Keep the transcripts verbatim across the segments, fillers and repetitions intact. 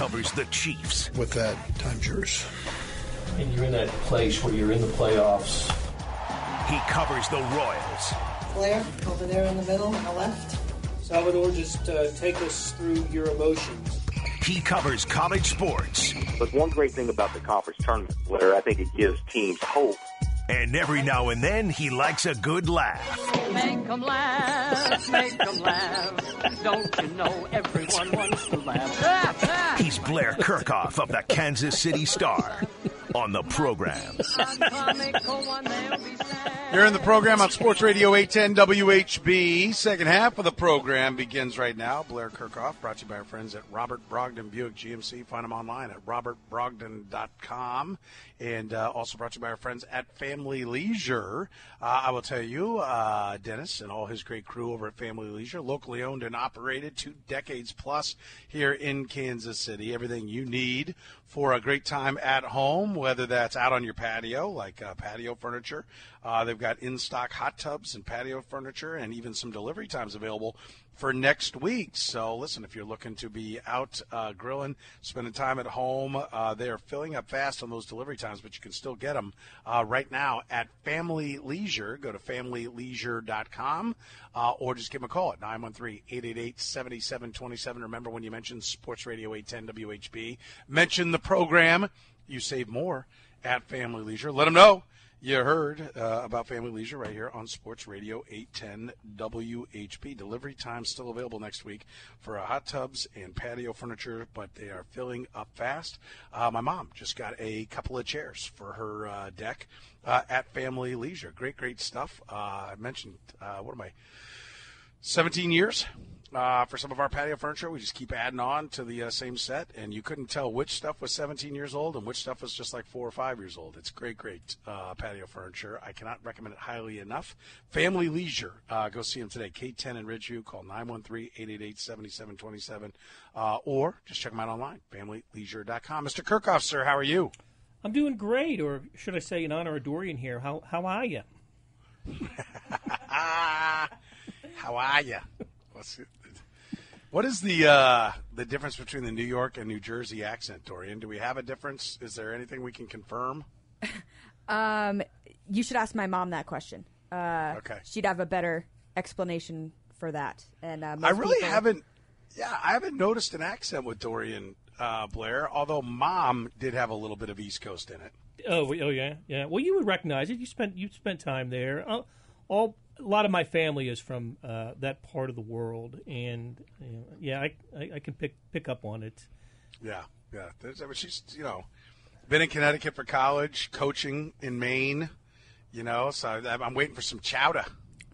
covers the Chiefs. With that, time's yours. And you're in that place where you're in the playoffs. He covers the Royals. Blair, over there in the middle on the left. Salvador, just uh, take us through your emotions. He covers college sports. But one great thing about the conference tournament, Blair, I think it gives teams hope. And every now and then, he likes a good laugh. Make 'em laugh, make 'em laugh. Don't you know everyone wants to laugh? He's Blair Kirchhoff of the Kansas City Star on the program. You're in the program on Sports Radio eight ten W H B. Second half of the program begins right now. Blair Kirchhoff, brought to you by our friends at Robert Brogdon Buick G M C. Find them online at robert brogdon dot com. And uh, also brought to you by our friends at Family Leisure. Uh, I will tell you, uh, Dennis and all his great crew over at Family Leisure, locally owned and operated, two decades plus here in Kansas City. Everything you need for a great time at home, whether that's out on your patio, like uh, patio furniture. Uh, they've got in-stock hot tubs and patio furniture and even some delivery times available for next week. So, listen, if you're looking to be out uh, grilling, spending time at home, uh, they are filling up fast on those delivery times, but you can still get them uh, right now at Family Leisure. Go to family leisure dot com uh, or just give them a call at nine one three, eight eight eight, seven seven two seven. Remember, when you mention Sports Radio eight ten W H B, mention the program, you save more at Family Leisure. Let them know you heard uh, about Family Leisure right here on Sports Radio eight ten W H B. Delivery time still available next week for uh, hot tubs and patio furniture, but they are filling up fast. Uh, my mom just got a couple of chairs for her uh, deck uh, at Family Leisure. Great, great stuff. Uh, I mentioned, uh, what am I, seventeen years? Uh, for some of our patio furniture, we just keep adding on to the uh, same set, and you couldn't tell which stuff was seventeen years old and which stuff was just like four or five years old. It's great, great uh, patio furniture. I cannot recommend it highly enough. Family Leisure, uh, go see them today. K ten in Ridgeview, call nine one three, eight eight eight, seven seven two seven, uh, or just check them out online, family leisure dot com. Mister Kirchhoff, sir, how are you? I'm doing great, or should I say in honor of Dorian here, how how are you? How are you? What's it? What is the uh, the difference between the New York and New Jersey accent, Dorian? Do we have a difference? Is there anything we can confirm? um, you should ask my mom that question. Uh, okay. She'd have a better explanation for that. And uh, most I really people... haven't. Yeah, I haven't noticed an accent with Dorian uh, Blair. Although Mom did have a little bit of East Coast in it. Oh, oh yeah, yeah. Well, you would recognize it. You spent you spent time there. Uh, all. A lot of my family is from uh, that part of the world, and you know, yeah, I, I I can pick pick up on it. Yeah, yeah. There's, I mean, she's you know been in Connecticut for college, coaching in Maine, you know. So I'm waiting for some chowder.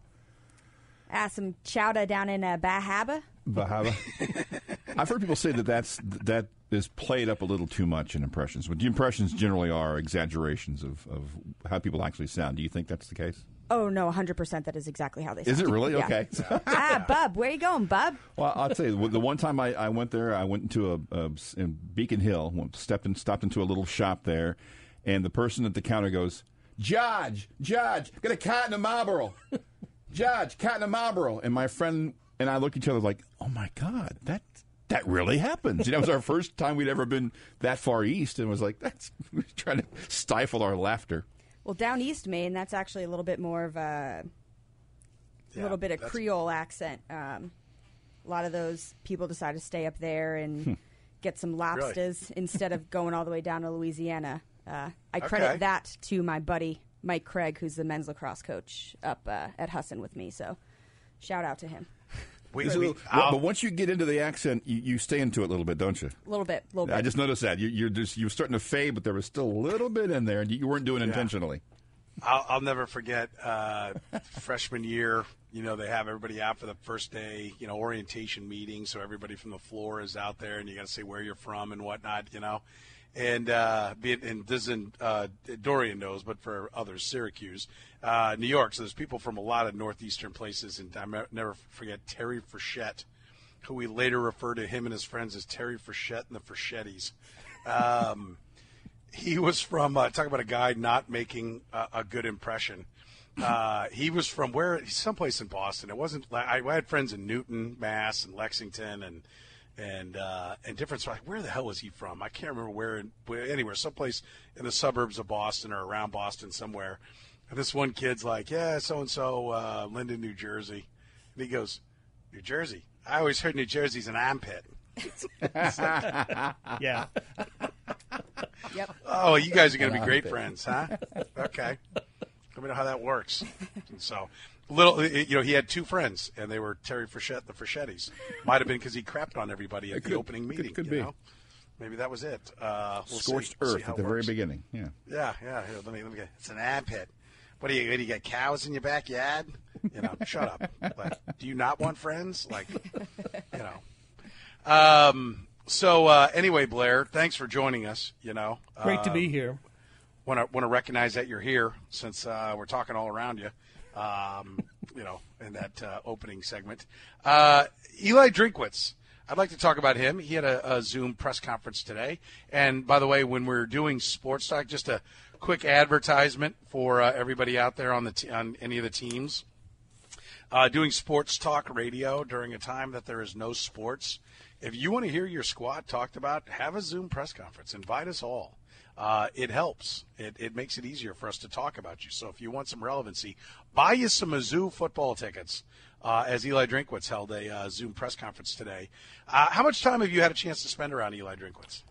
Ah, some chowder down in uh, Bahaba. Bahaba. I've heard people say that that's that is played up a little too much in impressions. But the impressions generally are exaggerations of, of how people actually sound. Do you think that's the case? Oh, no, one hundred percent that is exactly how they sound. Is it really? Yeah. Okay. ah, Bub, where you going, Bub? Well, I'll tell you, the one time I, I went there, I went into a, a in Beacon Hill, went, stepped in, stopped into a little shop there, and the person at the counter goes, Judge, Judge, get a cotton and Marlboro. Judge, cotton and Marlboro. And my friend and I looked at each other like, oh, my God, that that really happens. You know, it was our first time we'd ever been that far east, and it was like, that's we were trying to stifle our laughter. Well, down east Maine, that's actually a little bit more of a, yeah, little bit of Creole accent. Um, a lot of those people decide to stay up there and hmm. get some lobsters really? instead of going all the way down to Louisiana. Uh, I credit okay. that to my buddy, Mike Craig, who's the men's lacrosse coach up uh, at Husson with me. So shout out to him. We, we, little, but once you get into the accent, you, you stay into it a little bit, don't you? A little bit, a little bit. I just noticed that. You, you're just you were starting to fade, but there was still a little bit in there, and you weren't doing it yeah. intentionally. I'll, I'll never forget uh, freshman year. You know, they have everybody out for the first day, you know, orientation meeting, so everybody from the floor is out there, and you got to say where you're from and whatnot, you know. And uh, be it, and this isn't uh, Dorian knows, but for others, Syracuse, uh, New York. So there's people from a lot of northeastern places, and I never forget Terry Frechette, who we later refer to him and his friends as Terry Frechette and the Frechettis. Um, he was from uh, talk about a guy not making a, a good impression. Uh, he was from where? Someplace in Boston. It wasn't. I, I had friends in Newton, Mass, and Lexington, and. and uh, and different. So like, where the hell was he from? I can't remember where. where anywhere, someplace in the suburbs of Boston or around Boston somewhere. And this one kid's like, yeah, so and so, Linden, New Jersey, and he goes, New Jersey. I always heard New Jersey's an armpit. Yeah. Yep. Oh, you guys are going to be great friends, huh? Okay. Let me know how that works. And so, little, you know, he had two friends, and they were Terry Frechette, the Frechettis. Might have been because he crapped on everybody at it the could, opening meeting. Could, could you be. know? Maybe that was it. Uh, we'll Scorched see, earth see how at the it very works. beginning. Yeah. Yeah, yeah. Here, let me, let me get. It's an armpit. What do you? What, do you got cows in your backyard? You know, shut up. Like, do you not want friends? Like, you know. Um. So uh, anyway, Blair, thanks for joining us. You know, Great uh, to be here. Want to want to recognize that you're here since uh, we're talking all around you. Um, you know, in that uh, opening segment, uh, Eli Drinkwitz. I'd like to talk about him. He had a, a Zoom press conference today. And by the way, when we're doing sports talk, just a quick advertisement for uh, everybody out there on the t- on any of the teams. Uh, doing sports talk radio during a time that there is no sports. If you want to hear your squad talked about, have a Zoom press conference. Invite us all. Uh, it helps. It, it makes it easier for us to talk about you. So if you want some relevancy, buy you some Mizzou football tickets. Uh, as Eli Drinkwitz held a uh, Zoom press conference today. Uh, how much time have you had a chance to spend around Eli Drinkwitz?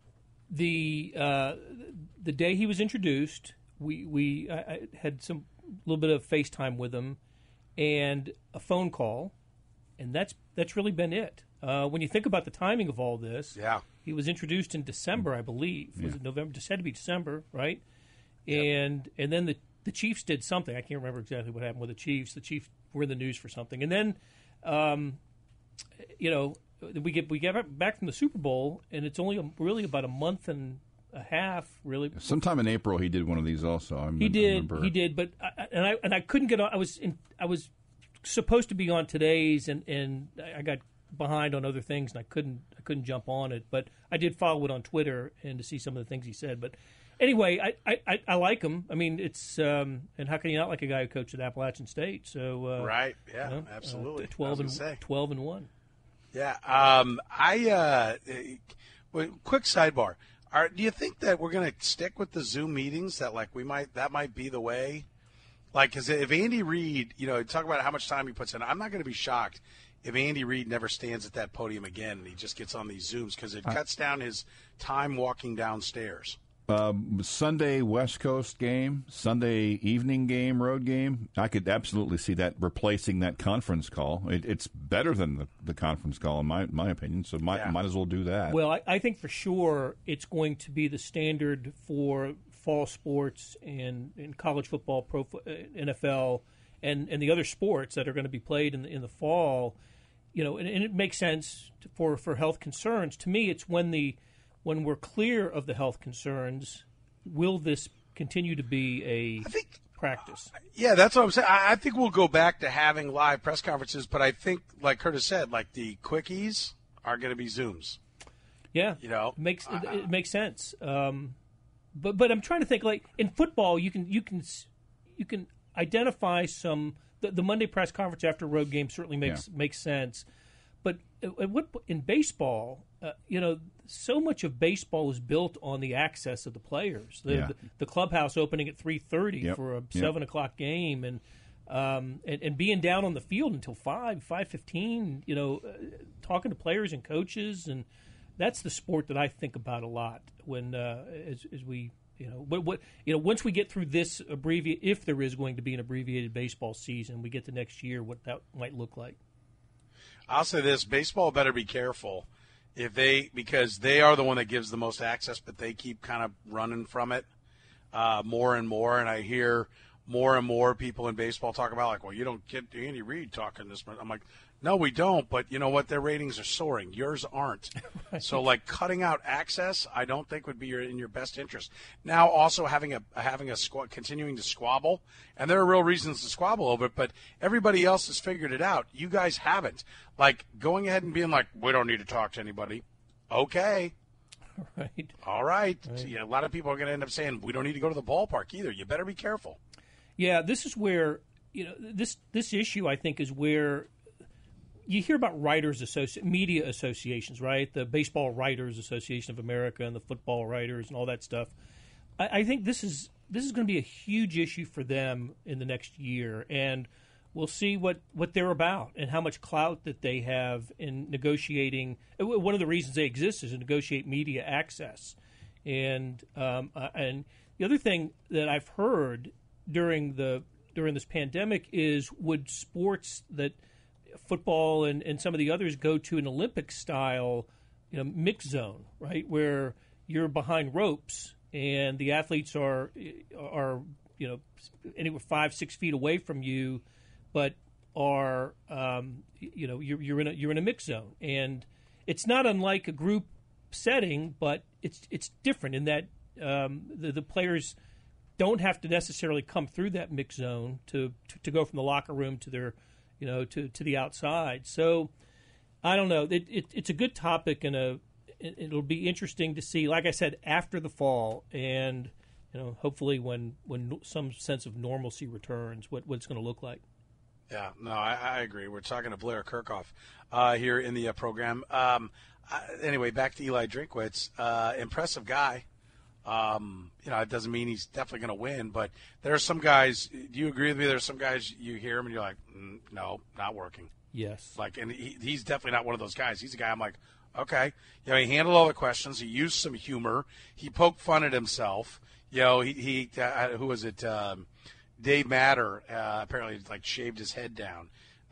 The uh, the day he was introduced, we we I, I had some little bit of FaceTime with him, and a phone call, and that's that's really been it. Uh, when you think about the timing of all this, yeah, he was introduced in December, I believe. Yeah. Was it November? It had to be December, right? Yep. And and then the the Chiefs did something. I can't remember exactly what happened with the Chiefs. The Chiefs were in the news for something, and then, um, you know, we get we get back from the Super Bowl, and it's only a, really about a month and a half, really. Sometime in April, he did one of these also. I he did, remember. he did, but I, and I and I couldn't get on. I was in, I was supposed to be on today's, and, and I got behind on other things, and I couldn't I couldn't jump on it. But I did follow it on Twitter and to see some of the things he said. But anyway, I, I, I like him. I mean, it's um, and how can you not like a guy who coached at Appalachian State? So uh, right, yeah, you know, absolutely. uh, twelve and say. twelve and one. Yeah. Um, I uh, uh, quick sidebar. Are, do you think that we're going to stick with the Zoom meetings? That like we might that might be the way. Like, because if Andy Reid, you know, talk about how much time he puts in, I'm not going to be shocked if Andy Reid never stands at that podium again and he just gets on these Zooms because it cuts down his time walking downstairs. Um, Sunday West Coast game, Sunday evening game, road game. I could absolutely see that replacing that conference call. It, it's better than the, the conference call, in my my opinion. So might Yeah. might as well do that. Well, I, I think for sure it's going to be the standard for fall sports and, and college football, pro uh, N F L, and, and the other sports that are going to be played in the, in the fall. You know, and, and it makes sense to, for for health concerns. To me, it's when the when we're clear of the health concerns, will this continue to be a I think, practice? Yeah, that's what I'm saying. I, I think we'll go back to having live press conferences, but I think, like Curtis said, like the quickies are going to be Zooms. Yeah, You know, it makes uh, it, it makes sense. Um, but but I'm trying to think, like in football, you can you can you can identify some. The, the Monday press conference after a road game certainly makes Yeah. makes sense. But what in baseball, uh, you know, so much of baseball is built on the access of the players. The, Yeah. the, the clubhouse opening at three thirty Yep. for a Yep. seven o'clock game, and, um, and and being down on the field until five five fifteen. You know, uh, talking to players and coaches, and that's the sport that I think about a lot when uh, as, as we. You know, what, what you know. Once we get through this abbreviate, if there is going to be an abbreviated baseball season, we get to next year, what that might look like. I'll say this: baseball better be careful if they because they are the one that gives the most access, but they keep kind of running from it uh, more and more. And I hear more and more people in baseball talk about like, well, you don't get Andy Reid talking this much. I'm like, no, we don't. But you know what? Their ratings are soaring. Yours aren't. Right. So like cutting out access, I don't think would be your, in your best interest. Now also having a having a squ- continuing to squabble, and there are real reasons to squabble over it. But everybody else has figured it out. You guys haven't. Like going ahead and being like, we don't need to talk to anybody. Okay. Right. All right. Right. Yeah, a lot of people are going to end up saying we don't need to go to the ballpark either. You better be careful. Yeah, this is where you know this this issue I think is where you hear about writers associ- media associations, right? The Baseball Writers Association of America and the Football Writers and all that stuff. I, I think this is this is going to be a huge issue for them in the next year, and we'll see what, what they're about and how much clout that they have in negotiating. One of the reasons they exist is to negotiate media access. And um, uh, and the other thing that I've heard during the during this pandemic is, would sports that football and, and some of the others go to an Olympic style, you know, mix zone, right, where you're behind ropes and the athletes are are you know anywhere five six feet away from you, but are um, you know you're you're in a you're in a mix zone, and it's not unlike a group setting, but it's it's different in that um, the the players don't have to necessarily come through that mix zone to, to, to go from the locker room to their you know to, to the outside. So I don't know. It, it, it's a good topic, and a it, it'll be interesting to see. Like I said, after the fall, and you know hopefully when when some sense of normalcy returns, what what it's going to look like. Yeah, no, I, I agree. We're talking to Blair Kirchhoff uh, here in the uh, program. Um, I, anyway, back to Eli Drinkwitz. Uh, impressive guy. Um, you know, it doesn't mean he's definitely going to win, but there are some guys. Do you agree with me? There are some guys you hear him and you're like, mm, no, not working. Yes. Like, and he, he's definitely not one of those guys. He's a guy I'm like, okay. You know, he handled all the questions. He used some humor. He poked fun at himself. You know, he, he uh, who was it? Um, Dave Matter uh, apparently like shaved his head down,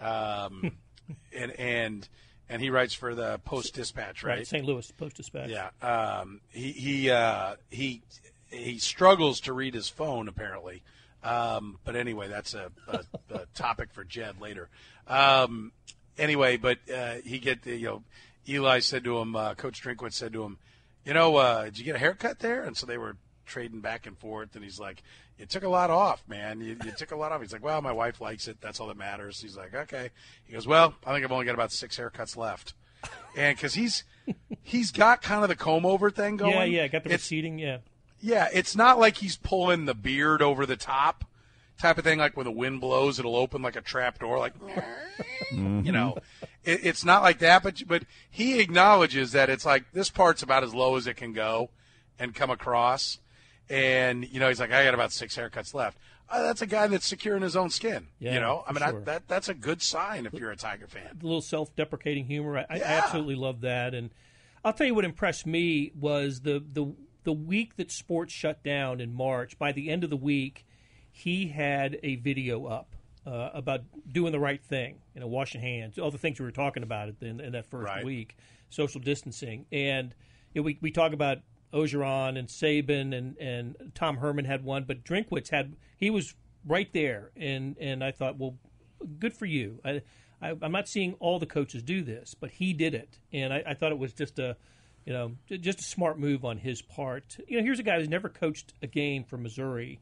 um, and and and he writes for the Post Dispatch, right? Right, Saint Louis Post Dispatch. Yeah, um, he he uh, he he struggles to read his phone apparently, um, but anyway, that's a, a, a topic for Jed later. Um, anyway, but uh, he get the, you know Eli said to him, uh, Coach Drinkwitz said to him, you know, uh, did you get a haircut there? And so they were trading back and forth, and he's like, you took a lot off, man. You, you took a lot off. He's like, well, my wife likes it. That's all that matters. He's like, okay. He goes, well, I think I've only got about six haircuts left. And because he's he's got kind of the comb over thing going. Yeah, yeah, got the it's, receding, yeah. Yeah, it's not like he's pulling the beard over the top type of thing, like when the wind blows, it'll open like a trap door, like, mm-hmm. you know. It, it's not like that, but but he acknowledges that it's like this part's about as low as it can go and come across. And, you know, he's like, I got about six haircuts left. Uh, that's a guy that's secure in his own skin. Yeah, you know, I mean, sure. I, that that's a good sign if you're a Tiger fan. A little self-deprecating humor. I, yeah. I absolutely love that. And I'll tell you what impressed me was the, the, the week that sports shut down in March. By the end of the week, he had a video up uh, about doing the right thing, you know, washing hands, all the things we were talking about in, in that first right. week, social distancing. And you know, we, we talk about Ogeron and Saban and, and Tom Herman had one, but Drinkwitz had he was right there, and, and I thought, well, good for you. I, I I'm not seeing all the coaches do this, but he did it, and I, I thought it was just a you know just a smart move on his part. You know, here's a guy who's never coached a game for Missouri,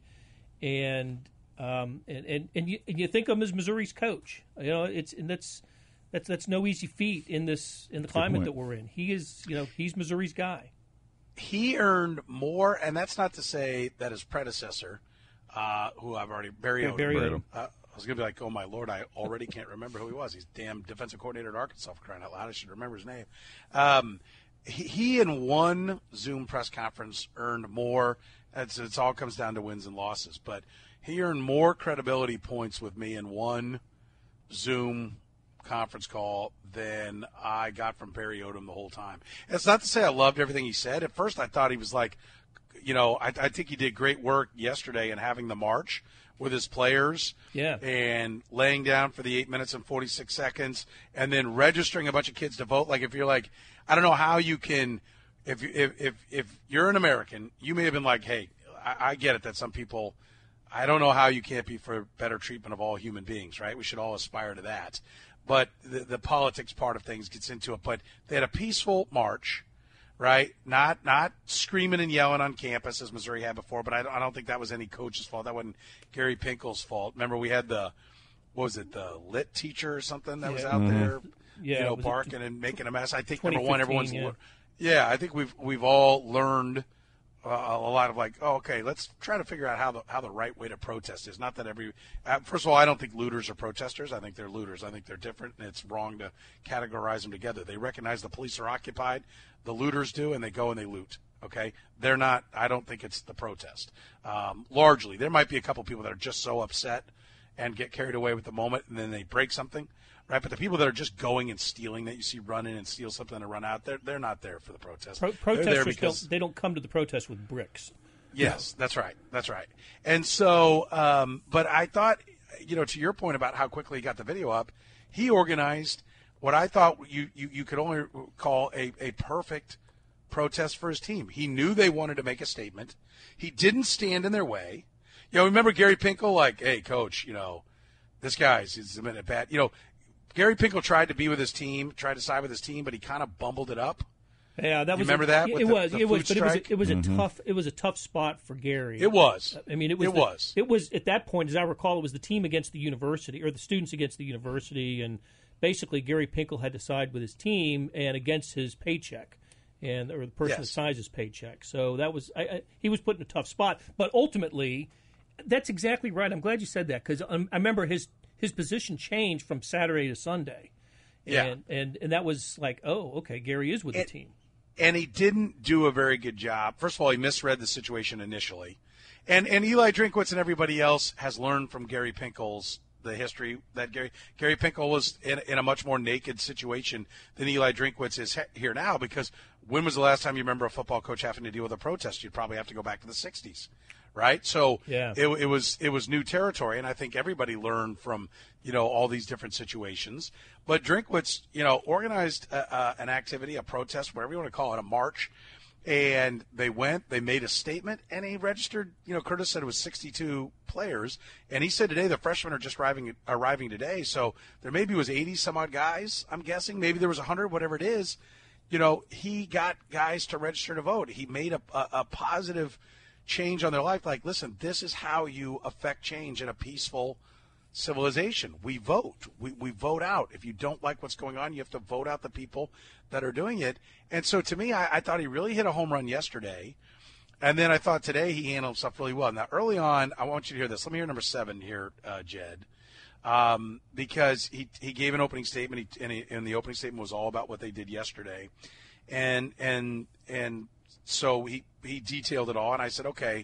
and um and and, and you and you think of him as Missouri's coach. You know, it's and that's that's that's no easy feat in this in the climate that we're in. He is you know he's Missouri's guy. He earned more, and that's not to say that his predecessor, uh, who I've already Barry Yeah, Odom, Barry Odom. Uh, I was going to be like, oh, my Lord, I already can't remember who he was. He's damn defensive coordinator at Arkansas, for crying out loud. I should remember his name. Um, he, he, in one Zoom press conference, earned more. It's, it's all comes down to wins and losses. But he earned more credibility points with me in one Zoom conference call than I got from Barry Odom the whole time. It's not to say I loved everything he said. At first I thought he was like, you know, I, I think he did great work yesterday in having the march with his players yeah. and laying down for the eight minutes and forty-six seconds and then registering a bunch of kids to vote. Like if you're like, I don't know how you can, if, if, if, if you're an American, you may have been like, hey, I, I get it that some people, I don't know how you can't be for better treatment of all human beings, right? We should all aspire to that. But the, the politics part of things gets into it. But they had a peaceful march, right? Not not screaming and yelling on campus as Missouri had before. But I don't, I don't think that was any coach's fault. That wasn't Gary Pinkel's fault. Remember, we had the what was it, the lit teacher or something that yeah. was out mm-hmm. there, yeah, you know, barking and making a mess. I think number one, everyone's yeah. yeah. I think we've we've all learned a, a lot of like, oh, okay, let's try to figure out how the how the right way to protest is. Not that every uh, first of all, I don't think looters are protesters. I think they're looters. I think they're different, and it's wrong to categorize them together. They recognize the police are occupied, the looters do, and they go and they loot. Okay, they're not. I don't think it's the protest. Um, largely, there might be a couple people that are just so upset and get carried away with the moment, and then they break something. Right, but the people that are just going and stealing that you see run in and steal something and run out, they're they're not there for the protest. Pro- they're there protesters because don't, they don't come to the protest with bricks. Yes, that's right. That's right. And so, um, but I thought, you know, to your point about how quickly he got the video up, he organized what I thought you you, you could only call a, a perfect protest for his team. He knew they wanted to make a statement. He didn't stand in their way. You know, remember Gary Pinkel, like, hey, coach, you know, this guy's he's a minute bad. You know, Gary Pinkel tried to be with his team, tried to side with his team, but he kind of bumbled it up. Yeah, that you was remember a, that. It, with it the, was, the it was, but strike? it was, a, it was mm-hmm. a tough, it was a tough spot for Gary. It was. I mean, it was. It the, was. It was at that point, as I recall, it was the team against the university, or the students against the university, and basically Gary Pinkel had to side with his team and against his paycheck, and or the person Yes. that signs his paycheck. So that was, I, I, he was put in a tough spot. But ultimately, that's exactly right. I'm glad you said that because um, I remember his his position changed from Saturday to Sunday. Yeah. And, and and that was like, oh, okay, Gary is with and, the team. And he didn't do a very good job. First of all, he misread the situation initially. And and Eli Drinkwitz and everybody else has learned from Gary Pinkel's the history that Gary Gary Pinkel was in, in a much more naked situation than Eli Drinkwitz is he, here now, because when was the last time you remember a football coach having to deal with a protest? You'd probably have to go back to the sixties. Right, so yeah. it, it was it was new territory, and I think everybody learned from you know all these different situations. But Drinkwitz, you know, organized a, a, an activity, a protest, whatever you want to call it, a march, and they went, they made a statement, and he registered. You know, Curtis said it was sixty-two players, and he said today the freshmen are just arriving arriving today, so there maybe was eighty some odd guys. I'm guessing maybe there was one hundred, whatever it is. You know, he got guys to register to vote. He made a, a, a positive change on their life. Like, listen, this is how you affect change in a peaceful civilization. We vote. We, we vote out. If you don't like what's going on, you have to vote out the people that are doing it. And so to me, I, I thought he really hit a home run yesterday. And then I thought today he handled stuff really well. Now, early on, I want you to hear this. Let me hear number seven here, uh, Jed. Um, because he he gave an opening statement, he, and, he, and the opening statement was all about what they did yesterday. And, and, and, So he, he detailed it all, and I said, okay.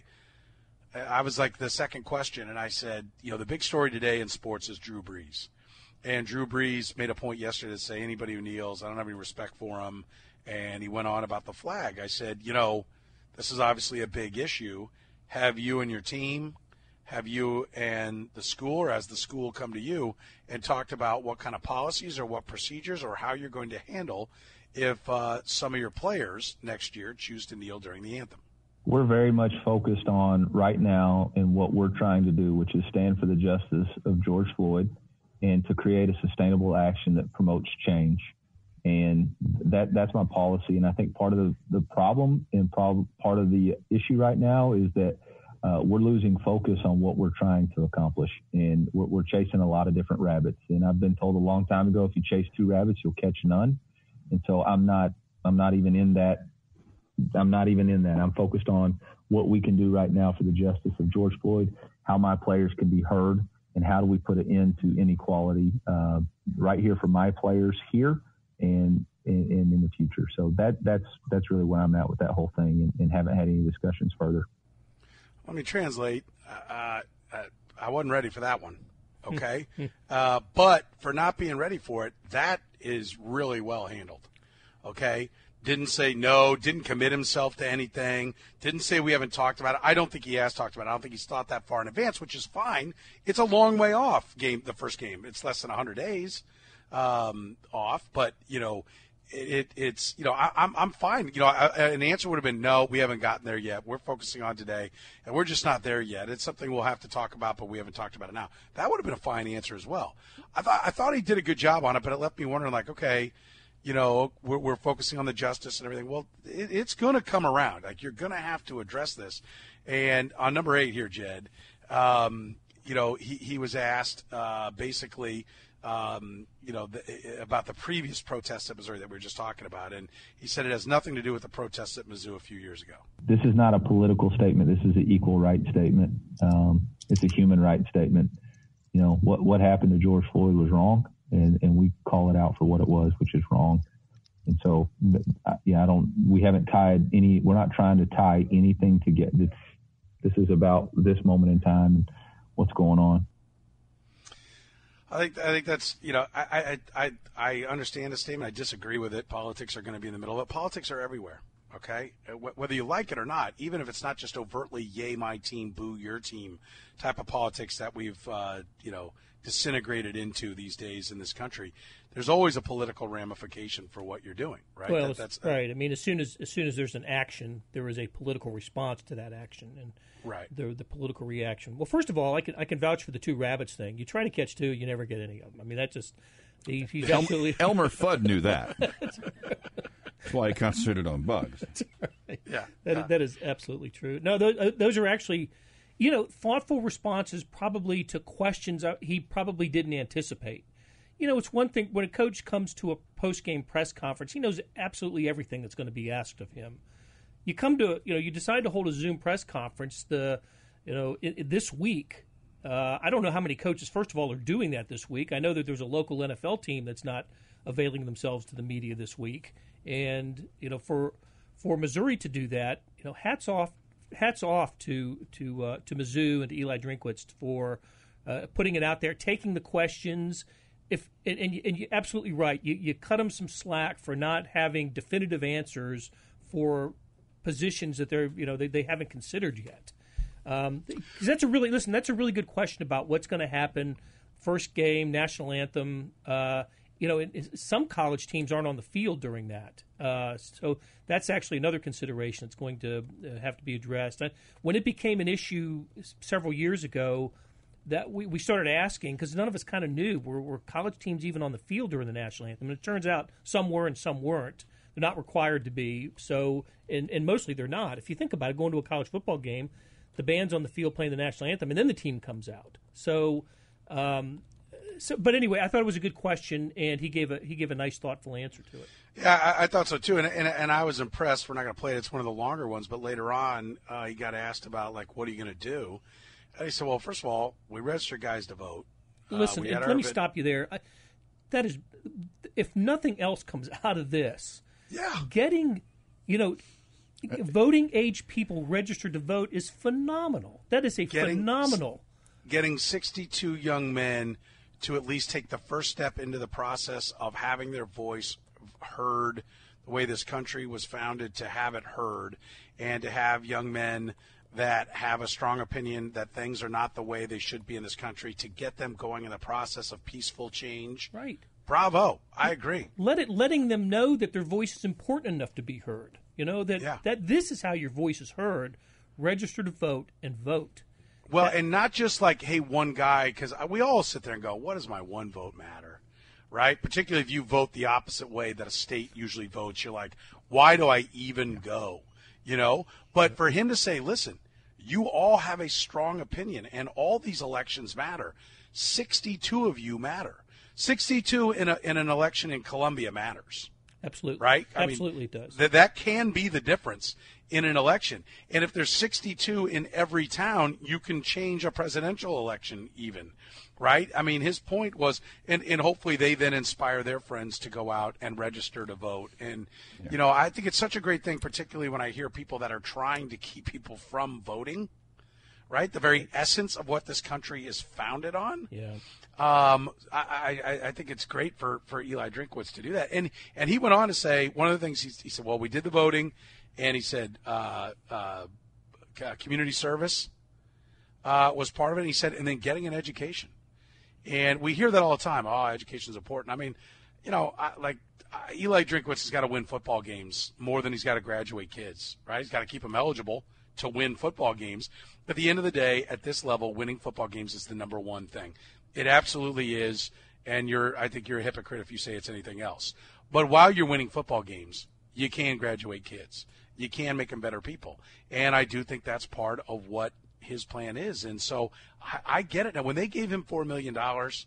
I was like the second question, and I said, you know, the big story today in sports is Drew Brees. And Drew Brees made a point yesterday to say anybody who kneels, I don't have any respect for him. And he went on about the flag. I said, you know, this is obviously a big issue. Have you and your team, have you and the school, or has the school come to you and talked about what kind of policies or what procedures or how you're going to handle if uh, some of your players next year choose to kneel during the anthem? We're very much focused on right now and what we're trying to do, which is stand for the justice of George Floyd and to create a sustainable action that promotes change. And that that's my policy. And I think part of the, the problem and prob- part of the issue right now is that uh, we're losing focus on what we're trying to accomplish. And we're, we're chasing a lot of different rabbits. And I've been told a long time ago, if you chase two rabbits, you'll catch none. And so I'm not, I'm not even in that. I'm not even in that. I'm focused on what we can do right now for the justice of George Floyd, how my players can be heard, and how do we put an end to inequality uh, right here for my players here and, and, and in the future. So that that's that's really where I'm at with that whole thing, and, and haven't had any discussions further. Let me translate. Uh, uh, I wasn't ready for that one. Okay. uh, but for not being ready for it, that is really well handled. Okay. Didn't say no, didn't commit himself to anything, didn't say we haven't talked about it. I don't think he has talked about it. I don't think he's thought that far in advance, which is fine. It's a long way off, game the first game. It's less than one hundred days um, off, but, you know, it, it's, you know, I, I'm I'm fine. You know, I, an answer would have been no, we haven't gotten there yet. We're focusing on today, and we're just not there yet. It's something we'll have to talk about, but we haven't talked about it now. That would have been a fine answer as well. I thought I thought he did a good job on it, but it left me wondering, like, okay, you know, we're, we're focusing on the justice and everything. Well, it, it's going to come around. Like, you're going to have to address this. And on number eight here, Jed, um, you know, he, he was asked uh, basically um, you know, the, about the previous protests at Missouri that we were just talking about. And he said it has nothing to do with the protests at Mizzou a few years ago. This is not a political statement. This is an equal rights statement. Um, it's a human rights statement. You know, what, what happened to George Floyd was wrong, and, and we call it out for what it was, which is wrong. And so, yeah, I don't, we haven't tied any, we're not trying to tie anything to get this. This is about this moment in time and what's going on. I think I think that's, you know, I, I, I, I understand the statement. I disagree with it. Politics are going to be in the middle of it. Politics are everywhere, okay? Whether you like it or not, even if it's not just overtly, yay, my team, boo, your team type of politics that we've, uh, you know, disintegrated into these days in this country, there's always a political ramification for what you're doing, right? Well, that, that's right. I mean, as soon as as soon as there's an action, there is a political response to that action, and right. the the political reaction. Well, first of all, I can I can vouch for the two rabbits thing. You try to catch two, you never get any of them. I mean, that just he, he's El- absolutely Elmer Fudd knew that. That's why he concentrated on bugs. That's right. Yeah, that yeah. that is absolutely true. No, those, uh, those are actually, you know, thoughtful responses probably to questions he probably didn't anticipate. You know, it's one thing when a coach comes to a post-game press conference, he knows absolutely everything that's going to be asked of him. You come to, you know, you decide to hold a Zoom press conference the, you know, in, in this week. Uh, I don't know how many coaches, first of all, are doing that this week. I know that there's a local N F L team that's not availing themselves to the media this week. And, you know, for for Missouri to do that, you know, hats off hats off to to uh, to Mizzou and to Eli Drinkwitz for uh, putting it out there, taking the questions. If and, and, you, and you're absolutely right, you, you cut them some slack for not having definitive answers for positions that they're you know they, they haven't considered yet. Um, because that's a really listen. That's a really good question about what's going to happen. First game, national anthem. Uh, you know, it, it, some college teams aren't on the field during that, uh, so that's actually another consideration that's going to uh, have to be addressed. Uh, when it became an issue several years ago, that we, we started asking because none of us kind of knew were, were college teams even on the field during the national anthem. And it turns out some were and some weren't. They're not required to be. So, and, and mostly they're not. If you think about it, going to a college football game, the band's on the field playing the national anthem, and then the team comes out. So, um, so, but anyway, I thought it was a good question, and he gave a he gave a nice, thoughtful answer to it. Yeah, I, I thought so too, and, and and I was impressed. We're not going to play it; it's one of the longer ones. But later on, uh, he got asked about like, what are you going to do? And he said, well, first of all, we register guys to vote. Listen, uh, and let me stop you there. I, that is, if nothing else comes out of this, yeah, getting, you know, voting age people registered to vote is phenomenal. That is a getting, phenomenal. Getting sixty-two young men to at least take the first step into the process of having their voice heard, the way this country was founded to have it heard, and to have young men that have a strong opinion that things are not the way they should be in this country, to get them going in the process of peaceful change. Right. Bravo. I agree. Let it, letting them know that their voice is important enough to be heard. You know, that, yeah. that this is how your voice is heard. Register to vote and vote. Well, that, and not just like, hey, one guy, because we all sit there and go, what does my one vote matter? Right? Particularly if you vote the opposite way that a state usually votes. You're like, why do I even go? You know? But for him to say, listen, you all have a strong opinion, and all these elections matter. sixty-two of you matter. sixty-two in, a, in an election in Columbia matters. Absolutely. Right? I Absolutely mean, it does. Th- that can be the difference in an election. And if there's sixty-two in every town, you can change a presidential election even. Right? I mean, his point was, and, and hopefully they then inspire their friends to go out and register to vote. And, yeah. you know, I think it's such a great thing, particularly when I hear people that are trying to keep people from voting, right? The very essence of what this country is founded on. Yeah. Um, I, I, I think it's great for, for Eli Drinkwitz to do that. And and he went on to say, one of the things he, he said, well, we did the voting, and he said uh, uh, community service uh, was part of it. And he said, and then getting an education. And we hear that all the time. Oh, education is important. I mean, you know, I, like uh, Eli Drinkwitz has got to win football games more than he's got to graduate kids, right? He's got to keep them eligible to win football games. But at the end of the day, at this level, winning football games is the number one thing. It absolutely is. And you're, I think you're a hypocrite if you say it's anything else. But while you're winning football games, you can graduate kids. You can make them better people. And I do think that's part of what his plan is. And so I, I get it. Now, when they gave him four million dollars,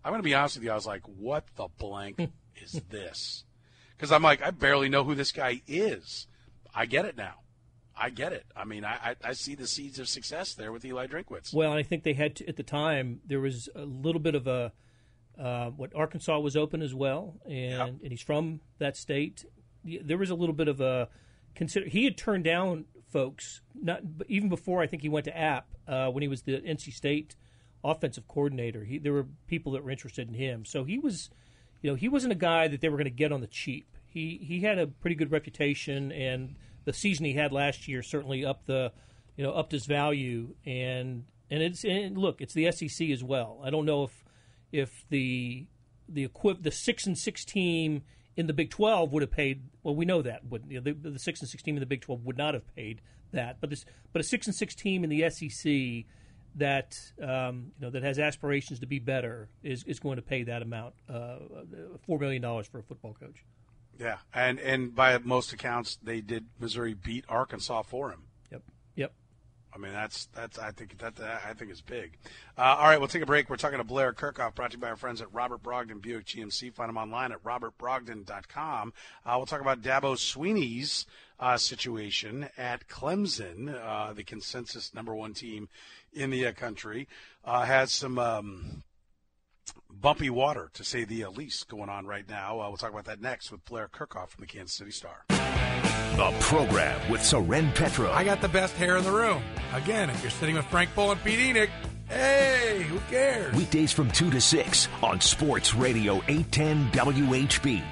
I'm going to be honest with you. I was like, what the blank is this? Because I'm like, I barely know who this guy is. I get it now. I get it. I mean, I, I, I see the seeds of success there with Eli Drinkwitz. Well, I think they had to, at the time, there was a little bit of a, uh, what, Arkansas was open as well, and, yep. and he's from that state. There was a little bit of a, consider. He had turned down folks, not even before I think he went to App, uh, when he was the N C State offensive coordinator. He, there were people that were interested in him. So he was, you know, he wasn't a guy that they were going to get on the cheap. He he had a pretty good reputation, and the season he had last year certainly upped the, you know, upped his value. And and it's and look, it's the S E C as well. I don't know if if the the equip the six and six team in the Big twelve would have paid. Well, we know that would you know, the, the six and six team in the Big twelve would not have paid that. But this but a six and six team in the S E C that um, you know that has aspirations to be better is is going to pay that amount, uh, four million dollars for a football coach. Yeah, and and by most accounts, they did. Missouri beat Arkansas for him. Yep. Yep. I mean, that's that's. I think that, that I think is big. Uh, all right, we'll take a break. We're talking to Blair Kirchhoff, brought to you by our friends at Robert Brogdon Buick G M C. Find them online at robert brogdon dot com. Uh, we'll talk about Dabo Swinney's uh, situation at Clemson, uh, the consensus number one team in the uh, country. Uh, has some. Um, bumpy water, to say the least, going on right now. Uh, we'll talk about that next with Blair Kirchhoff from the Kansas City Star. The program with Soren Petro. I got the best hair in the room. Again, if you're sitting with Frank Bull and Pete Enoch, hey, who cares? Weekdays from two to six on Sports Radio eight ten W H B.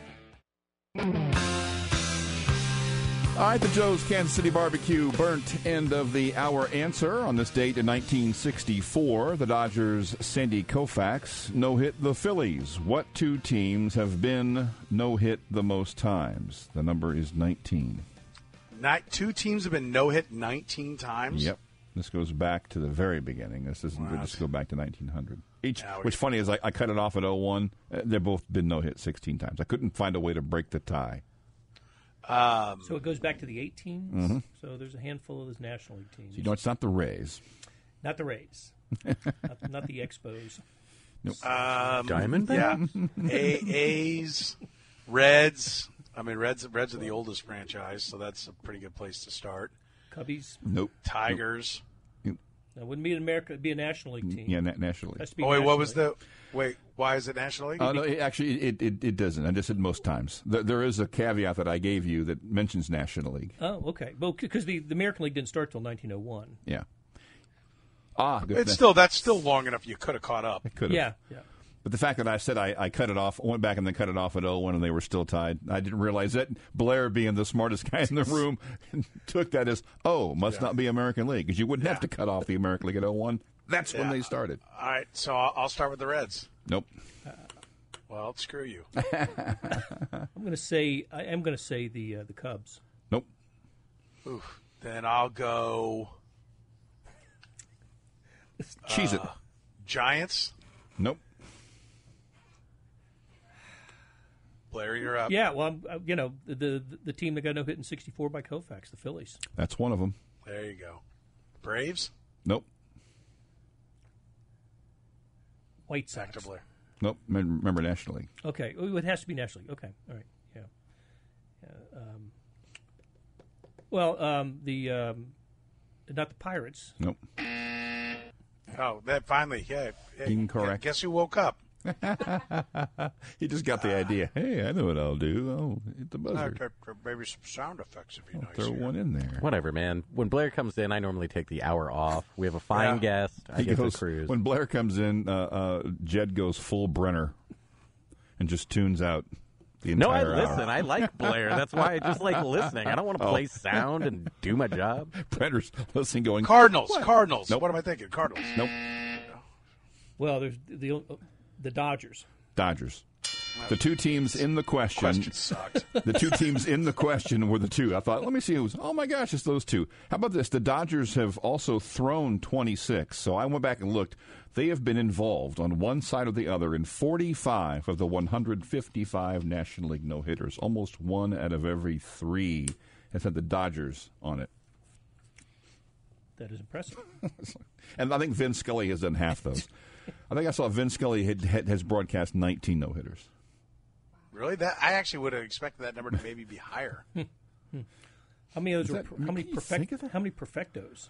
All right, the Joe's Kansas City Barbecue burnt end of the hour answer. On this date in nineteen sixty-four, the Dodgers' Sandy Koufax no-hit the Phillies. What two teams have been no-hit the most times? The number is nineteen. Not, two teams have been no-hit nineteen times? Yep. This goes back to the very beginning. This doesn't wow. just go back to nineteen hundred. Each, which funny is I, I cut it off at oh one. Uh, they've both been no-hit sixteen times. I couldn't find a way to break the tie. Um, so it goes back to the eighteens. Mm-hmm. So there's a handful of those National League teams. So you know it's not the Rays. Not the Rays. not, not the Expos. Nope. Um, Diamondbacks? Yeah. A- A's, Reds. I mean, Reds Reds are the oldest franchise, so that's a pretty good place to start. Cubbies. Nope. Tigers. Nope. That wouldn't be an America. It'd be a National League team. Yeah, na- National League. Has to be oh, wait, National what was League. the... Wait, why is it National League? Uh, no, it, actually, it, it, it doesn't. I just said most times. There, there is a caveat that I gave you that mentions National League. Oh, okay. Well, because the, the American League didn't start till nineteen oh one. Yeah. Ah, good. It's still that's still long enough. You could have caught up. I could have. Yeah, yeah. But the fact that I said I, I cut it off, went back and then cut it off at oh one, and they were still tied. I didn't realize that. Blair, being the smartest guy in the room, took that as, oh, must yeah. not be American League, because you wouldn't yeah. have to cut off the American League at oh one. That's yeah. when they started. All right, so I'll, I'll start with the Reds. Nope. Uh, well, screw you. I'm going to say I am going to say the uh, the Cubs. Nope. Oof. Then I'll go. Cheese uh, it. Giants. Nope. Blair, you're up. Yeah, well, I'm, uh, you know, the, the the team that got no hit in sixty-four by Koufax, the Phillies. That's one of them. There you go. Braves? Nope. White Sox. Back to Blair. Nope. Remember National League. Okay. Oh, it has to be National League. Okay. All right. Yeah. yeah um, well, um, the um, not the Pirates. Nope. Oh, that finally, yeah. Incorrect. Guess who woke up? He just got the uh, idea. Hey, I know what I'll do. I'll hit the buzzer. Uh, maybe some sound effects if you I'll nice throw here. one in there. Whatever, man. When Blair comes in, I normally take the hour off. We have a fine yeah. guest. I he get goes, the cruise. When Blair comes in, uh, uh, Jed goes full Brenner and just tunes out the no, I entire hour. listen. I like Blair. That's why I just like listening. I don't want to Oh. play sound and do my job. Brenner's listening going, Cardinals. What? Cardinals. Nope. What am I thinking? Cardinals. Nope. Well, there's the the, the Dodgers. Dodgers. The two teams in the question, Question sucked. the two teams in the question were the two. I thought, let me see who's, oh my gosh, it's those two. How about this? The Dodgers have also thrown twenty-six. So I went back and looked. They have been involved on one side or the other in forty-five of the one hundred fifty-five National League no-hitters. Almost one out of every three has had the Dodgers on it. That is impressive. And I think Vin Scully has done half those. I think I saw Vin Scully had, had, has broadcast nineteen no hitters. Really? That I actually would have expected that number to maybe be higher. How many of those? Is Were, that- how many you perfect? think of that? How many perfectos?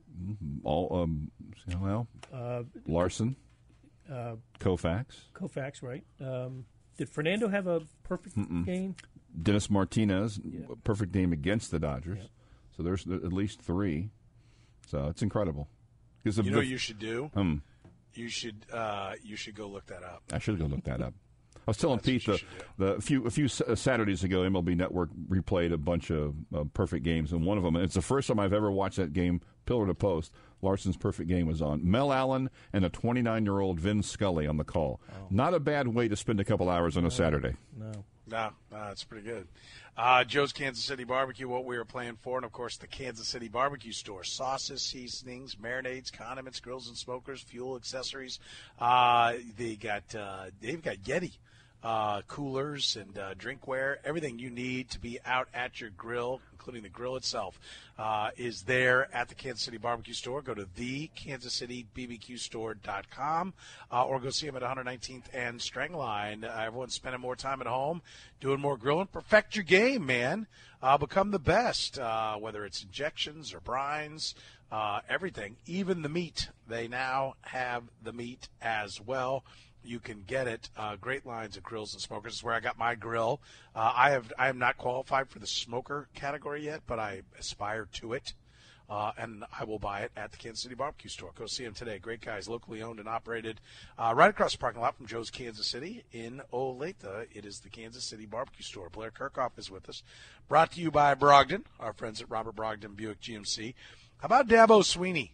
All um, well, Uh, Larson, uh, Koufax, Koufax, right? Um, did Fernando have a perfect Mm-mm. game? Dennis Martinez, Yeah. perfect game against the Dodgers. Yeah. So there's at least three. So it's incredible. 'Cause the- You know what the- you should do? Hmm. You should uh, you should go look that up. I should go look that up. I was telling That's Pete what the, you should the a few a few S- uh, Saturdays ago, M L B Network replayed a bunch of uh, perfect games, and one of them, and it's the first time I've ever watched that game pillar to post. Larson's perfect game was on. Mel Allen and a twenty-nine-year-old Vin Scully on the call. Oh. Not a bad way to spend a couple hours on a Saturday. No. No, no, it's pretty good. Uh, Joe's Kansas City Barbecue, what we were playing for, and of course the Kansas City Barbecue Store. Sauces, seasonings, marinades, condiments, grills and smokers, fuel, accessories. Uh, they got uh, they've got Yeti uh, coolers and uh, drinkware. Everything you need to be out at your grill, including the grill itself, uh, is there at the Kansas City Barbecue Store. Go to the kansas city b b q store dot com uh, or go see them at one nineteenth and Strangline. Uh, everyone's spending more time at home, doing more grilling. Perfect your game, man. Uh, become the best, uh, whether it's injections or brines, uh, everything, even the meat. They now have the meat as well. You can get it. Uh, great lines of grills and smokers. This is where I got my grill. Uh, I have I am not qualified for the smoker category yet, but I aspire to it. Uh, and I will buy it at the Kansas City Barbecue Store. Go see them today. Great guys, locally owned and operated, uh, right across the parking lot from Joe's Kansas City in Olathe. It is the Kansas City Barbecue Store. Blair Kirchhoff is with us. Brought to you by Brogdon, our friends at Robert Brogdon Buick G M C. How about Dabo Sweeney?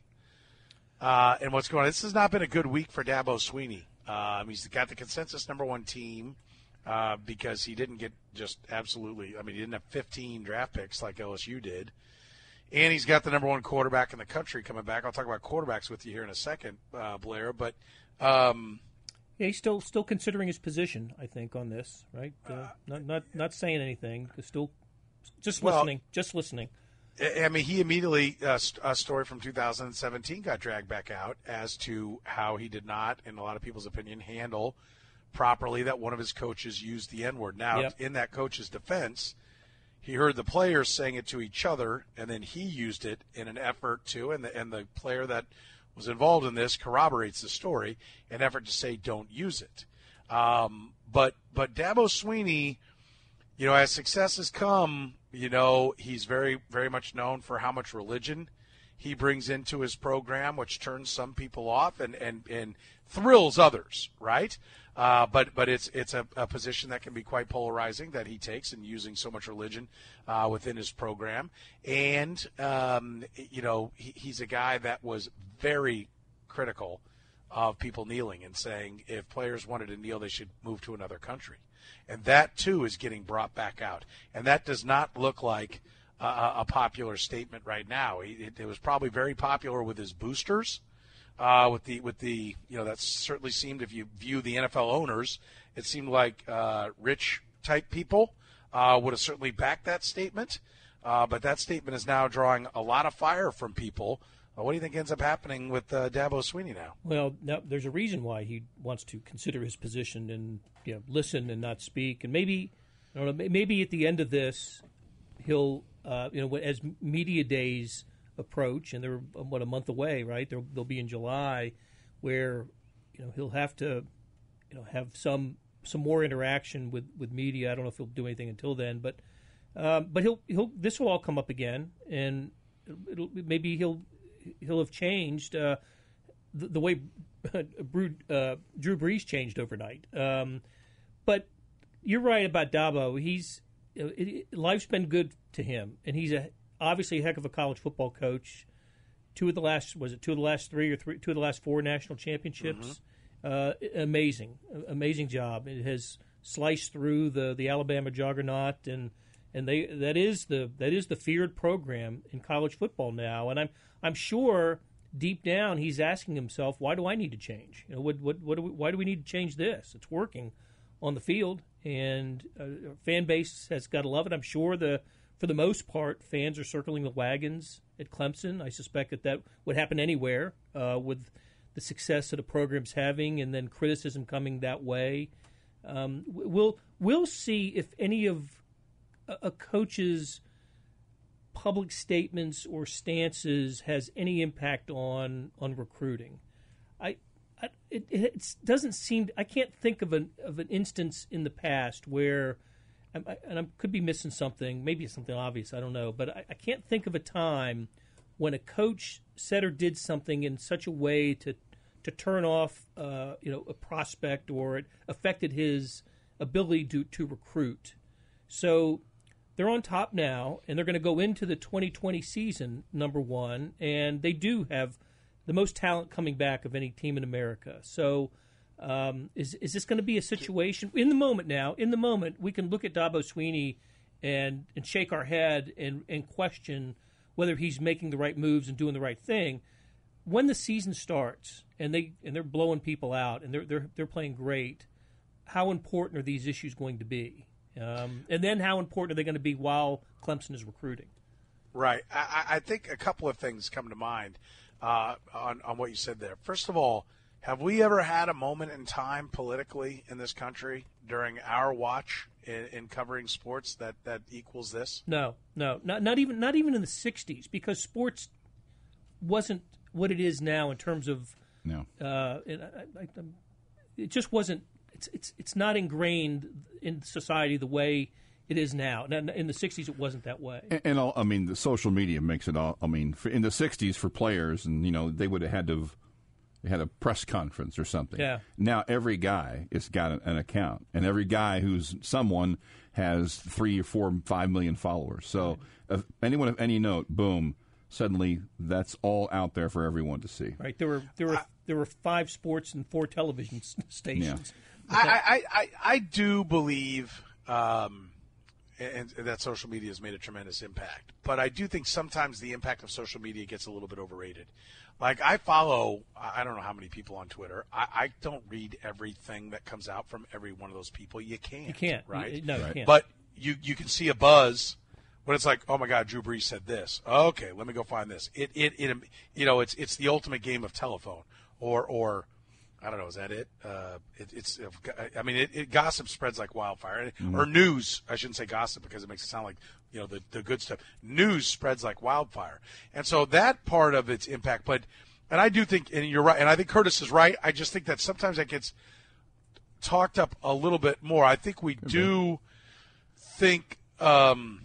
Uh, and what's going on? This has not been a good week for Dabo Sweeney. Um, he's got the consensus number one team uh, because he didn't get just absolutely – I mean, he didn't have fifteen draft picks like L S U did. And he's got the number one quarterback in the country coming back. I'll talk about quarterbacks with you here in a second, uh, Blair. But um, yeah, he's still still considering his position, I think, on this, right? Uh, not not not saying anything, still just well, listening, just listening. I mean, he immediately, uh, a story from two thousand seventeen got dragged back out as to how he did not, in a lot of people's opinion, handle properly that one of his coaches used the N-word. Now, Yep. in that coach's defense, he heard the players saying it to each other, and then he used it in an effort to, and the, and the player that was involved in this corroborates the story, in an effort to say don't use it. Um, but but Dabo Sweeney, you know, as success has come, you know, he's very, very much known for how much religion he brings into his program, which turns some people off and, and, and thrills others, right? Uh, but but it's it's a, a position that can be quite polarizing that he takes in using so much religion uh, within his program. And, um, you know, he, he's a guy that was very critical of people kneeling and saying if players wanted to kneel, they should move to another country. And that, too, is getting brought back out. And that does not look like a, a popular statement right now. It, it was probably very popular with his boosters, uh, with the, with the, you know, that certainly seemed, if you view the N F L owners, it seemed like uh, rich-type people uh, would have certainly backed that statement. Uh, but that statement is now drawing a lot of fire from people. Uh, what do you think ends up happening with uh, Dabo Sweeney now? Well, now, there's a reason why he wants to consider his position and, you know, listen and not speak. And maybe, I don't know, maybe at the end of this, he'll, uh, you know, as media days approach, and they're what a month away, right? They'll, they'll be in July, where, you know, he'll have to, you know, have some some more interaction with, with media. I don't know if he'll do anything until then, but um, but he'll he'll this will all come up again, and it'll, maybe he'll. He'll have changed uh, the, the way Drew, uh, Drew Brees changed overnight. Um, but you're right about Dabo. He's it, it, life's been good to him, and he's a obviously a heck of a college football coach. Two of the last was it two of the last three or three two of the last four national championships. Mm-hmm. Uh, amazing, amazing job. It has sliced through the, the Alabama juggernaut, and and they that is the that is the feared program in college football now. And I'm I'm sure deep down he's asking himself, why do I need to change? You know, what what what do we, why do we need to change this? It's working on the field, and uh, fan base has got to love it. I'm sure the for the most part fans are circling the wagons at Clemson. I suspect that that would happen anywhere uh, with the success that the program's having, and then criticism coming that way. Um, we'll we'll see if any of a, a coach's public statements or stances has any impact on on recruiting. I, I it, it doesn't seem. I can't think of an of an instance in the past where. I, and I could be missing something, maybe it's something obvious, I don't know, but I, I can't think of a time when a coach said or did something in such a way to to turn off, uh, you know, a prospect, or it affected his ability to, to recruit. So they're on top now, and they're going to go into the twenty twenty season, number one, and they do have the most talent coming back of any team in America. So Um, is is this going to be a situation in the moment now? In the moment, we can look at Dabo Swinney and and shake our head and, and question whether he's making the right moves and doing the right thing. When the season starts and they and they're blowing people out and they're they're they're playing great, how important are these issues going to be? Um, and then how important are they going to be while Clemson is recruiting? Right. I, I think a couple of things come to mind uh, on on what you said there. First of all, have we ever had a moment in time politically in this country during our watch in, in covering sports that, that equals this? No, no, not not even not even in the sixties, because sports wasn't what it is now in terms of no. Uh, and I, I, it just wasn't. It's it's it's not ingrained in society the way it is now. In the sixties, it wasn't that way. And, and all, I mean, the social media makes it all. I mean, for, in the sixties, for players, and you know, they would have had to. Have, They had a press conference or something. Yeah. Now every guy has got an, an account, and every guy who's someone has three or four, five million followers. So right. if anyone of any note, boom, suddenly that's all out there for everyone to see. Right. There were there were I, there were five sports and four television stations. Yeah. I, I, I I do believe, um, and, and that social media has made a tremendous impact. But I do think sometimes the impact of social media gets a little bit overrated. Like, I follow, I don't know how many people on Twitter. I, I don't read everything that comes out from every one of those people. You can't. You can't. Right? You, no, right. you can't. But you, you can see a buzz when it's like, oh, my God, Drew Brees said this. Okay, let me go find this. It, it, it you know, it's it's the ultimate game of telephone. Or, or I don't know, is that it? Uh, it it's, I mean, it, it gossip spreads like wildfire. Mm-hmm. Or news. I shouldn't say gossip because it makes it sound like, you know, the, the good stuff. News spreads like wildfire. And so that part of its impact, but, and I do think, and you're right, and I think Curtis is right, I just think that sometimes that gets talked up a little bit more. I think we do think um,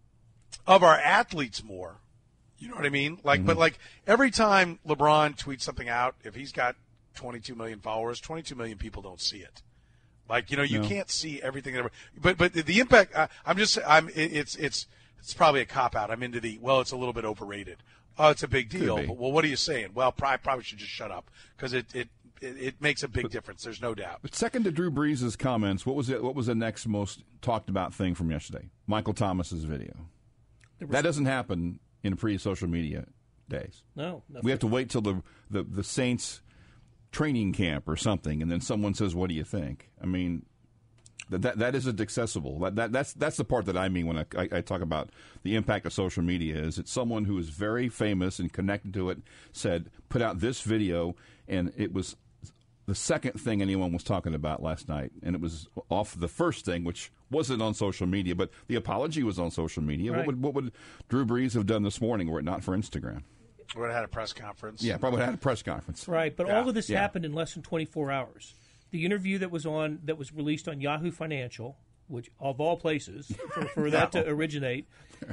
of our athletes more. You know what I mean? Like, mm-hmm. But like every time LeBron tweets something out, if he's got twenty-two million followers, twenty-two million people don't see it. Like, you know, you no. can't see everything. That, but but the impact, I, I'm just, I'm it's it's it's probably a cop out. I'm into the well, it's a little bit overrated. Oh, it's a big deal. But, well, what are you saying? Well, I probably should just shut up because it, it it it makes a big but, difference. There's no doubt. But second to Drew Brees' comments, what was it? What was the next most talked about thing from yesterday? Michael Thomas's video. That doesn't happen in pre-social media days. No, we have to wait till the, the the Saints training camp or something, and then someone says, "What do you think?" I mean, that that, that isn't accessible. That, that that's that's the part that I mean when I, I, I talk about the impact of social media. Is it's someone who is very famous and connected to it said, "Put out this video," and it was the second thing anyone was talking about last night, and it was off the first thing, which wasn't on social media, but the apology was on social media. Right. What would what would Drew Brees have done this morning were it not for Instagram? Would have had a press conference. Yeah, probably would have had a press conference. Right, but yeah. all of this yeah. happened in less than twenty-four hours. The interview that was on that was released on Yahoo Financial, which of all places for, for that to originate,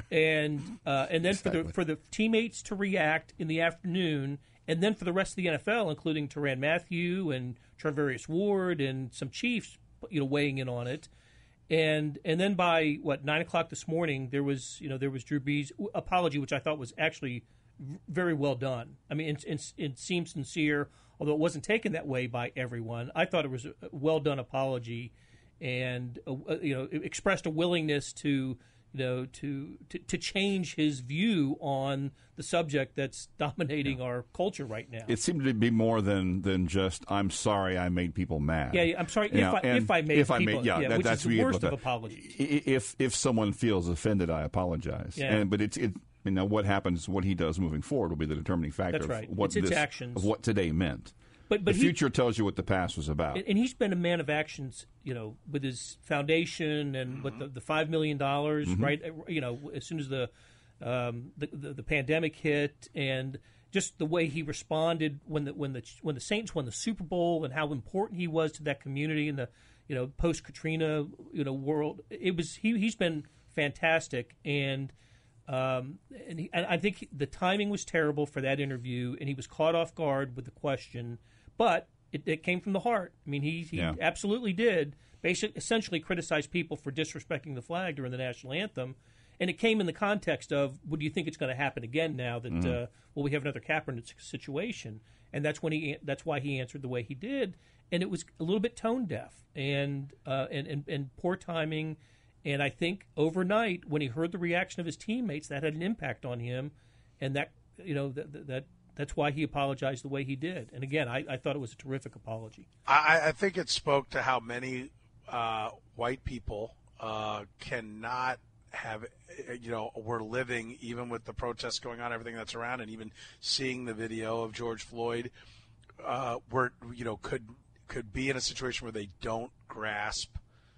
and uh, and then exactly. for the for the teammates to react in the afternoon, and then for the rest of the N F L, including Tyrann Mathieu and Charvarius Ward and some Chiefs, you know, weighing in on it. And and then by what nine o'clock this morning, there was you know there was Drew Brees' apology, which I thought was actually very well done. I mean, it, it, it seems sincere, although it wasn't taken that way by everyone. I thought it was a well done apology, and uh, you know it expressed a willingness to you know to, to to change his view on the subject that's dominating yeah. our culture right now. It seemed to be more than than just "I'm sorry I made people mad." Yeah, yeah I'm sorry you if know, I if I made if people I made, yeah, yeah that, which that's is the worst of at. apologies. If if someone feels offended, I apologize. Yeah. And but it's it. You know what happens, what he does moving forward will be the determining factor That's right. of what it's its this, actions. of what today meant. But, but the he, future tells you what the past was about. And he's been a man of actions, you know, with his foundation and mm-hmm. with the, the five million dollars, mm-hmm. right? You know, as soon as the, um, the, the the pandemic hit, and just the way he responded when the when the when the Saints won the Super Bowl, and how important he was to that community in the, you know, post Katrina, you know, world. It was he he's been fantastic, and um, and, he, and I think the timing was terrible for that interview, and he was caught off guard with the question. But it, it came from the heart. I mean, he, he yeah. absolutely did basically, essentially criticize people for disrespecting the flag during the national anthem. And it came in the context of, well, do you think it's going to happen again now that, mm-hmm. uh, well, we have another Kaepernick situation? And that's when he that's why he answered the way he did. And it was a little bit tone deaf and, uh, and, and, and poor timing. And I think overnight, when he heard the reaction of his teammates, that had an impact on him. And that, you know, that, that That's why he apologized the way he did. And again, I, I thought it was a terrific apology. I, I think it spoke to how many uh, white people uh, cannot have, you know, we're living, even with the protests going on, everything that's around, and even seeing the video of George Floyd, uh, where, you know, could could be in a situation where they don't grasp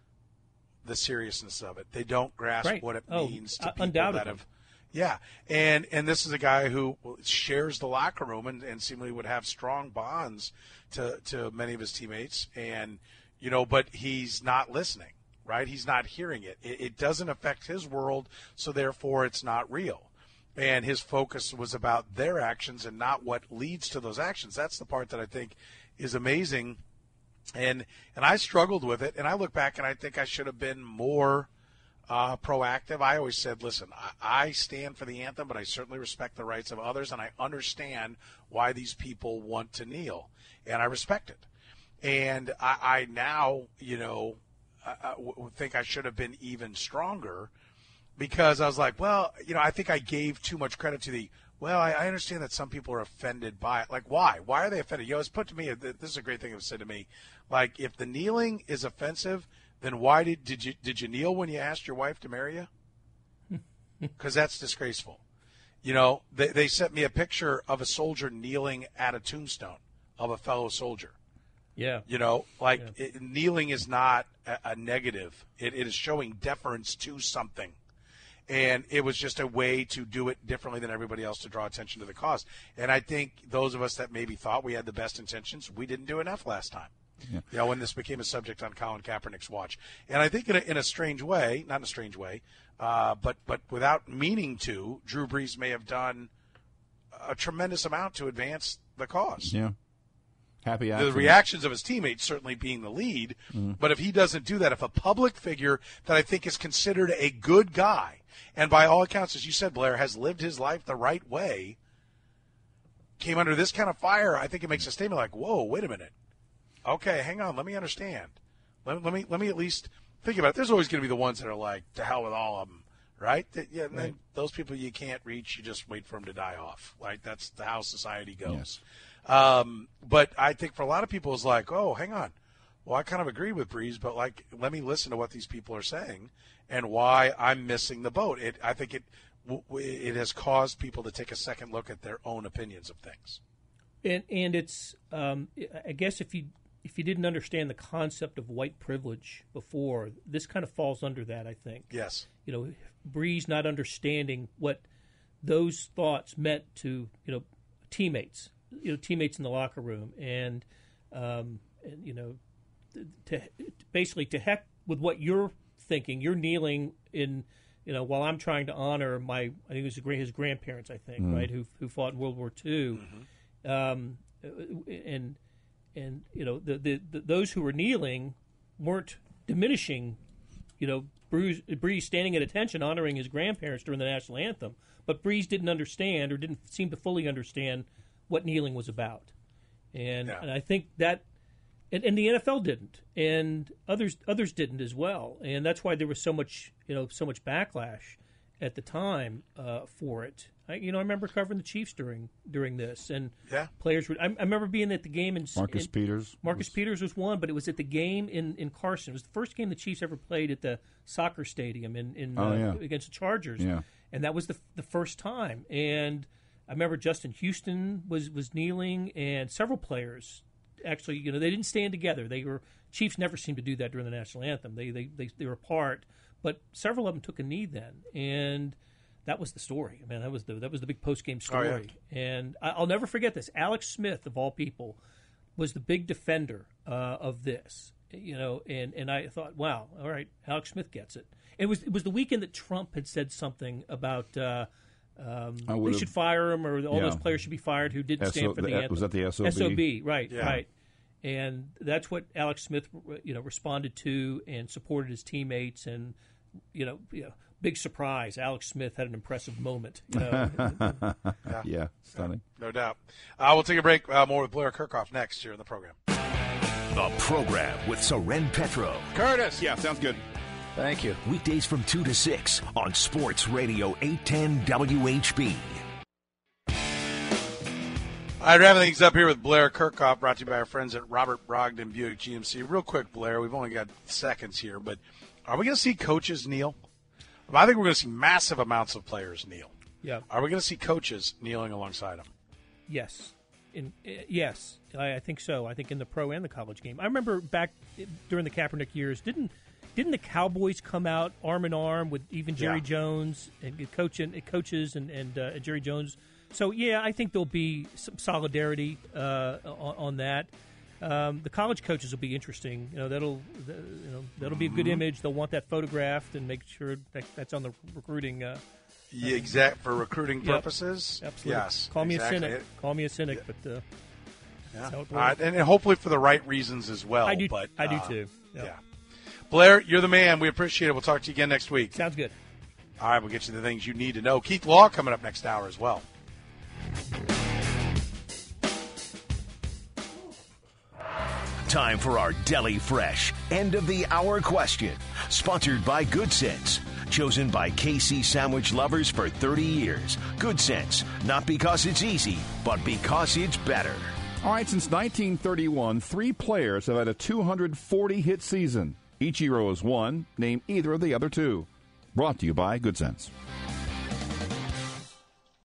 the seriousness of it. They don't grasp right. what it oh, means to uh, people undoubtedly. that have. Yeah, and and this is a guy who shares the locker room and, and seemingly would have strong bonds to, to many of his teammates, and you know, but he's not listening, right? He's not hearing it. It, it doesn't affect his world, so therefore it's not real. And his focus was about their actions and not what leads to those actions. That's the part that I think is amazing, and and I struggled with it, and I look back and I think I should have been more. Uh, proactive. I always said, listen, I, I stand for the anthem, but I certainly respect the rights of others, and I understand why these people want to kneel, and I respect it. And I, I now, you know, I, I w- think I should have been even stronger, because I was like, well, you know, I think I gave too much credit to the, well, I, I understand that some people are offended by it. Like, why? Why are they offended? You know, it's put to me, this is a great thing it was said to me, like, if the kneeling is offensive, then why did did you did you kneel when you asked your wife to marry you? Because that's disgraceful. You know, they they sent me a picture of a soldier kneeling at a tombstone of a fellow soldier. Yeah. You know, like yeah. it, kneeling is not a, a negative. It, it is showing deference to something. And it was just a way to do it differently than everybody else to draw attention to the cause. And I think those of us that maybe thought we had the best intentions, we didn't do enough last time. Yeah. You know, when this became a subject on Colin Kaepernick's watch. And I think in a, in a strange way, not in a strange way, uh, but but without meaning to, Drew Brees may have done a tremendous amount to advance the cause. Yeah. Happy The accident. reactions of his teammates certainly being the lead. Mm. But if he doesn't do that, if a public figure that I think is considered a good guy, and by all accounts, as you said, Blair, has lived his life the right way, came under this kind of fire, I think it makes a statement like, whoa, wait a minute. Okay, hang on. Let me understand. Let, let me let me at least think about it. There's always going to be the ones that are like, to hell with all of them, right? That, yeah, and then those people you can't reach, you just wait for them to die off. Like, that's how society goes. Yes. Um, but I think for a lot of people, it's like, oh, hang on. Well, I kind of agree with Brees, but, like, let me listen to what these people are saying and why I'm missing the boat. It, I think it it has caused people to take a second look at their own opinions of things. And and it's, um, I guess if you if you didn't understand the concept of white privilege before, this kind of falls under that, I think. Yes. You know, Brees not understanding what those thoughts meant to, you know, teammates, you know, teammates in the locker room. And, um, and you know, to, to basically to heck with what you're thinking. You're kneeling in, you know, while I'm trying to honor my, I think it was his grandparents, I think, mm. right, who who fought in World War Two. Mm-hmm. Um, and... And, you know, the, the, the those who were kneeling weren't diminishing, you know, Brees, Brees standing at attention honoring his grandparents during the national anthem. But Brees didn't understand or didn't seem to fully understand what kneeling was about. And, yeah. and I think that and, and the N F L didn't. And others others didn't as well. And that's why there was so much, you know, so much backlash at the time uh, for it. I, you know, I remember covering the Chiefs during during this, and yeah. players were. I, I remember being at the game in Marcus in, Peters. Marcus was... Peters was one, but it was at the game in, in Carson. It was the first game the Chiefs ever played at the soccer stadium in, in oh, uh, yeah. against the Chargers, yeah. and that was the the first time. And I remember Justin Houston was was kneeling, and several players actually, you know, they didn't stand together. They were Chiefs never seemed to do that during the national anthem. They they they, they were apart, but several of them took a knee then, and that was the story. I mean, that was the that was the big post game story. Oh, yeah. And I, I'll never forget this. Alex Smith, of all people, was the big defender uh, of this. You know, and, and I thought, wow, all right, Alex Smith gets it. It was it was the weekend that Trump had said something about uh, um, they should fire him, or all yeah. those players should be fired who didn't S O, stand for the, the anthem. Was that the S O B? S O B, right, yeah. right. And that's what Alex Smith, you know, responded to and supported his teammates. And you know, you know big surprise, Alex Smith had an impressive moment. You know? yeah. yeah, stunning. No doubt. Uh, we'll take a break. Uh, more with Blair Kirchhoff next here in the program. The program with Soren Petro. Curtis. Yeah, sounds good. Thank you. Weekdays from two to six on Sports Radio eight ten W H B. All right, wrapping things up here with Blair Kirchhoff, brought to you by our friends at Robert Brogdon Buick G M C. Real quick, Blair, we've only got seconds here, but are we going to see coaches kneel? I think we're going to see massive amounts of players kneel. Yeah. Are we going to see coaches kneeling alongside them? Yes. In, uh, yes, I, I think so. I think in the pro and the college game. I remember back during the Kaepernick years, didn't didn't the Cowboys come out arm in arm with even Jerry yeah. Jones and coach and coaches and and uh, Jerry Jones? So yeah, I think there'll be some solidarity uh, on, on that. Um, the college coaches will be interesting. You know, that'll you know that'll be a good Mm-hmm. image. They'll want that photographed and make sure that that's on the recruiting. Uh, Yeah, exact for recruiting Yep. purposes. Absolutely. Yes. Call me exactly. a cynic. Call me a cynic, but uh, Yeah. that's how it All right, works. and, and hopefully for the right reasons as well. I do. But, I do uh, too. Yeah. Yeah. Blair, you're the man. We appreciate it. We'll talk to you again next week. Sounds good. All right, we'll get you the things you need to know. Keith Law coming up next hour as well. Time for our Deli Fresh end of the hour question. Sponsored by Good Sense. Chosen by K C sandwich lovers for thirty years. Good Sense. Not because it's easy, but because it's better. All right, since nineteen thirty-one, three players have had a two hundred forty hit season. Ichiro is one. Name either of the other two. Brought to you by Good Sense.